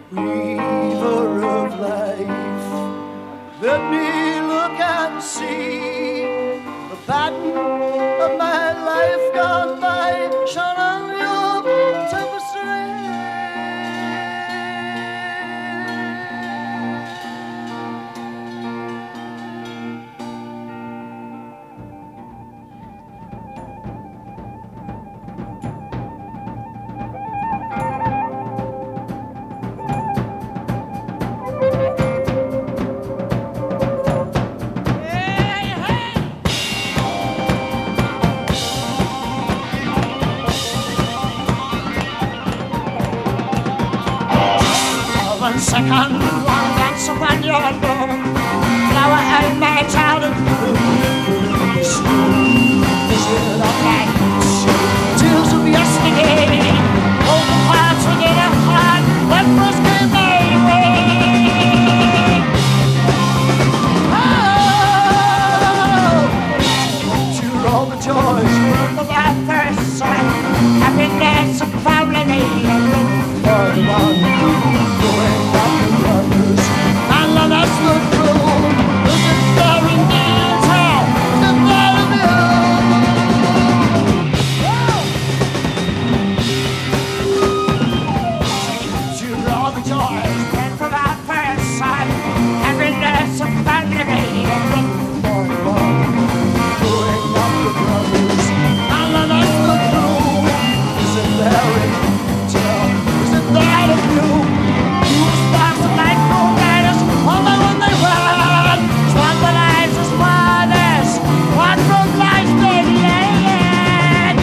River of life, let me look and see the pattern of my life gone by shone on your tapestry. Second, one dance upon your lawn, flower and my childhood blues. Vision of light, tears of yesterday, all the parts within a heart that must be made way. Oh, to all the joys of our first sight, happiness and family, for the one. That's the truth. Is it very near town? Is it very near? You all the joys that from our first sight, happiness and family, going up the brothers. And that's the truth. Is it very town? Is it that of you? You sparks of light from madness. Although when they run, swung the lives as fathers, what from life they led.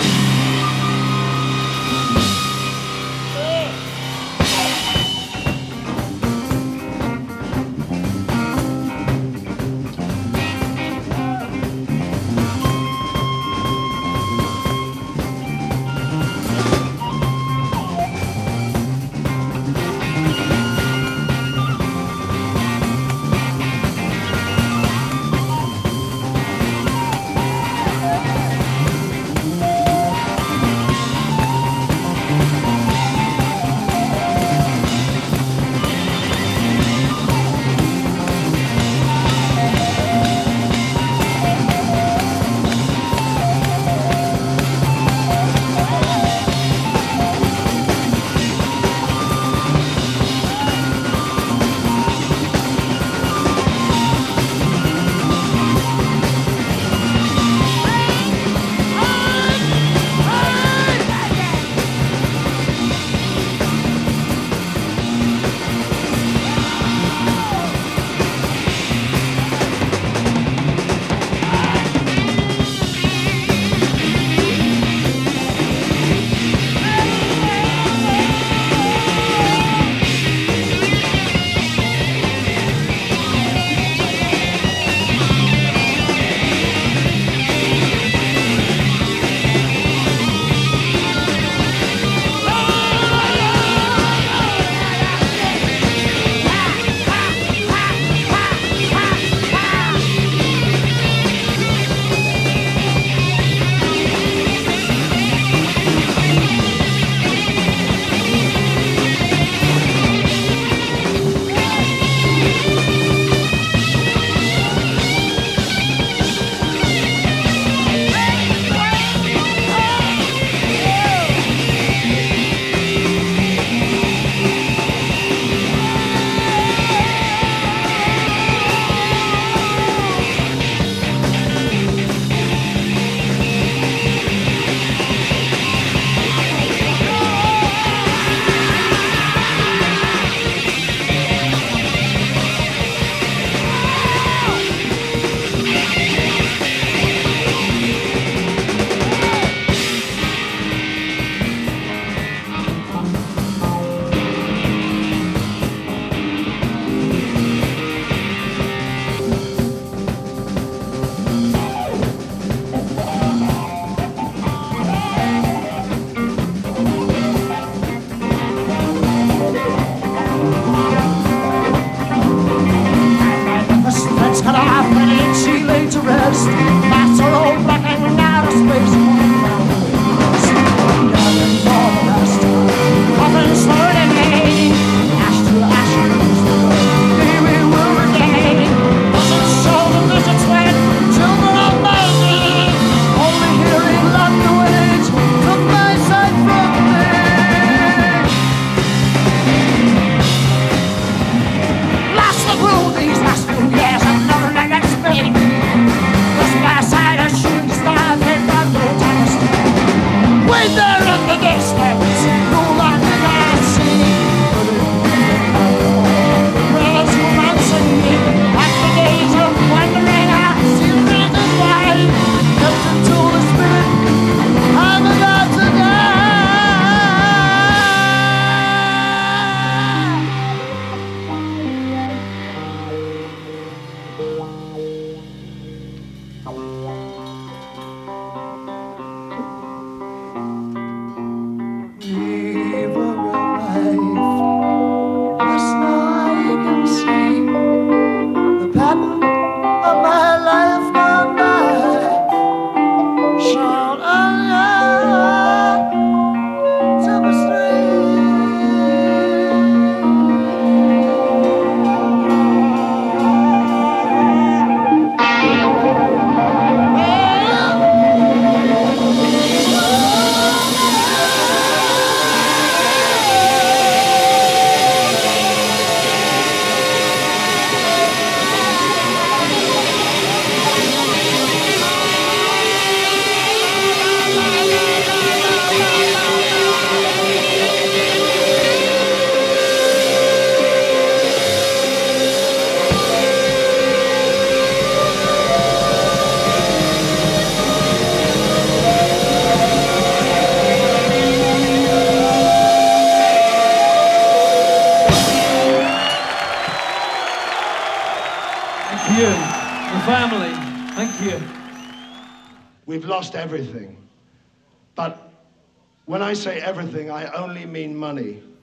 Thank you. The family. Thank you. We've lost everything. But when I say everything, I only mean money.